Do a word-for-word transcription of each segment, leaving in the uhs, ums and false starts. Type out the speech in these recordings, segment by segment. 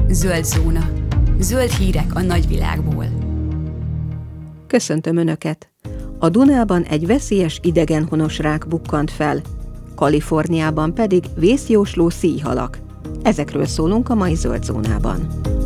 Zöld zóna. Zöld hírek a nagyvilágból. Köszöntöm Önöket! A Dunában egy veszélyes idegenhonos rák bukkant fel, Kaliforniában pedig vészjósló szíjhalak. Ezekről szólunk a mai Zöld zónában.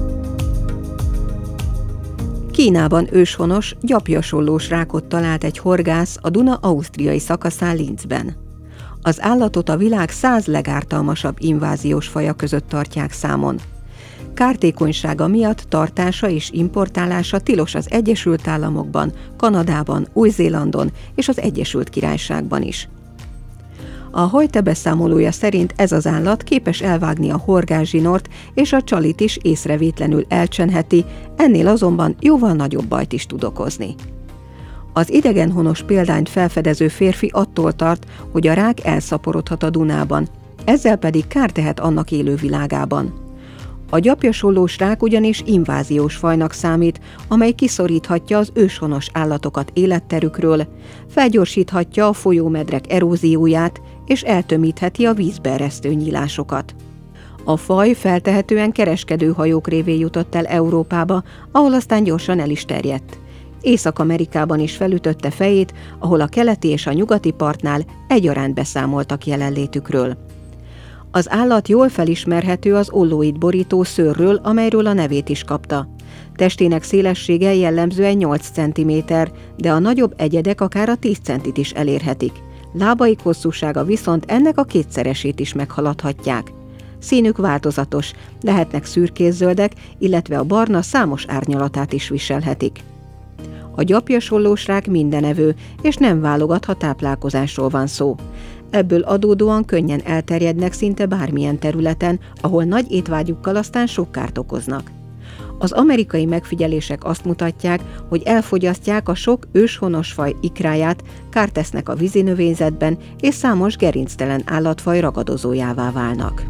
Kínában őshonos, gyapjasollós rákot talált egy horgász a Duna ausztriai szakaszán Linzben. Az állatot a világ száz legártalmasabb inváziós faja között tartják számon. Kártékonysága miatt tartása és importálása tilos az Egyesült Államokban, Kanadában, Új-Zélandon és az Egyesült Királyságban is. A Heute beszámolója szerint ez az állat képes elvágni a horgászzsinort, és a csalit is észrevétlenül elcsenheti, ennél azonban jóval nagyobb bajt is tud okozni. Az idegenhonos példányt felfedező férfi attól tart, hogy a rák elszaporodhat a Dunában, ezzel pedig kár tehet annak élővilágában. A gyapjasollós rák ugyanis inváziós fajnak számít, amely kiszoríthatja az őshonos állatokat életterükről, felgyorsíthatja a folyómedrek erózióját és eltömítheti a vízbe eresztő nyílásokat. A faj feltehetően kereskedőhajók révén jutott el Európába, ahol aztán gyorsan el is terjedt. Észak-Amerikában is felütötte fejét, ahol a keleti és a nyugati partnál egyaránt beszámoltak jelenlétükről. Az állat jól felismerhető az ollóit borító szőrről, amelyről a nevét is kapta. Testének szélessége jellemzően nyolc centiméter, de a nagyobb egyedek akár a tíz centit is elérhetik. Lábaik hosszúsága viszont ennek a kétszeresét is meghaladhatják. Színük változatos, lehetnek szürkészöldek, illetve a barna számos árnyalatát is viselhetik. A gyapjasollós rák mindenevő, és nem válogat, ha táplálkozásról van szó. Ebből adódóan könnyen elterjednek szinte bármilyen területen, ahol nagy étvágyukkal aztán sok kárt okoznak. Az amerikai megfigyelések azt mutatják, hogy elfogyasztják a sok őshonos faj ikráját, kárt tesznek a vízinövényzetben, és számos gerinctelen állatfaj ragadozójává válnak.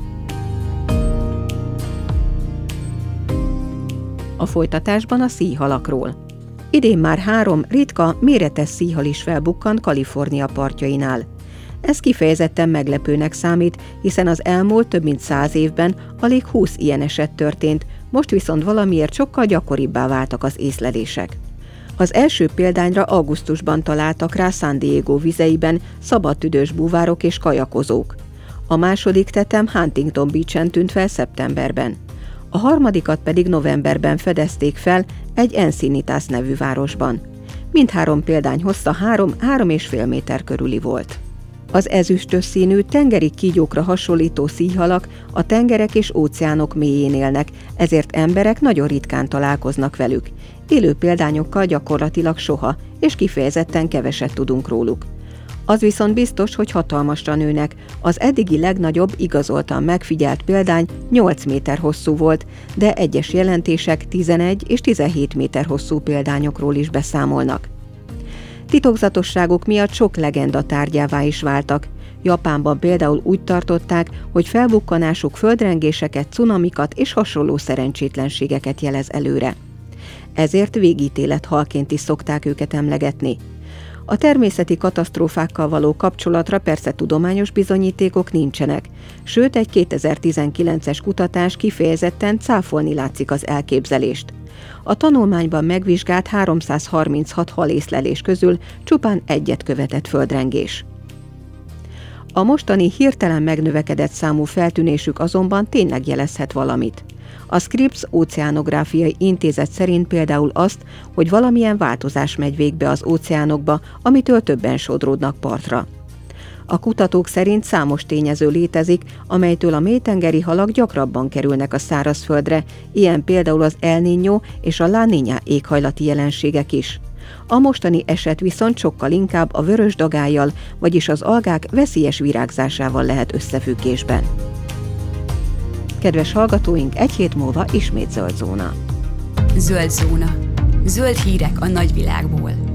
A folytatásban a szíjhalakról. Idén már három ritka, méretes szíjhal is felbukkant Kalifornia partjainál. Ez kifejezetten meglepőnek számít, hiszen az elmúlt több mint száz évben alig húsz ilyen eset történt, most viszont valamiért sokkal gyakoribbá váltak az észlelések. Az első példányra augusztusban találtak rá San Diego vizeiben szabadtüdős búvárok és kajakozók. A második tetem Huntington Beach-en tűnt fel szeptemberben. A harmadikat pedig novemberben fedezték fel egy Encinitas nevű városban. Mindhárom példány hossza három-három és fél méter körüli volt. Az ezüstös színű, tengeri kígyókra hasonlító szíjhalak a tengerek és óceánok mélyén élnek, ezért emberek nagyon ritkán találkoznak velük. Élő példányokkal gyakorlatilag soha, és kifejezetten keveset tudunk róluk. Az viszont biztos, hogy hatalmasra nőnek. Az eddigi legnagyobb igazoltan megfigyelt példány nyolc méter hosszú volt, de egyes jelentések tizenegy és tizenhét méter hosszú példányokról is beszámolnak. Titokzatosságuk miatt sok legenda tárgyává is váltak. Japánban például úgy tartották, hogy felbukkanásuk földrengéseket, cunamikat és hasonló szerencsétlenségeket jelez előre. Ezért végítélet halként is szokták őket emlegetni. A természeti katasztrófákkal való kapcsolatra persze tudományos bizonyítékok nincsenek, sőt egy kétezer-tizenkilences kutatás kifejezetten cáfolni látszik az elképzelést. A tanulmányban megvizsgált háromszázharminchat halészlelés közül csupán egyet követett földrengés. A mostani hirtelen megnövekedett számú feltűnésük azonban tényleg jelezhet valamit. A Scripps Óceánográfiai Intézet szerint például azt, hogy valamilyen változás megy végbe az óceánokba, amitől többen sodródnak partra. A kutatók szerint számos tényező létezik, amelytől a mélytengeri halak gyakrabban kerülnek a szárazföldre, ilyen például az El Niño és a La Niña éghajlati jelenségek is. A mostani eset viszont sokkal inkább a vörös dagállyal, vagyis az algák veszélyes virágzásával lehet összefüggésben. Kedves hallgatóink, egy hét múlva ismét Zöld zóna. Zöld zóna. Zöld hírek a nagyvilágból.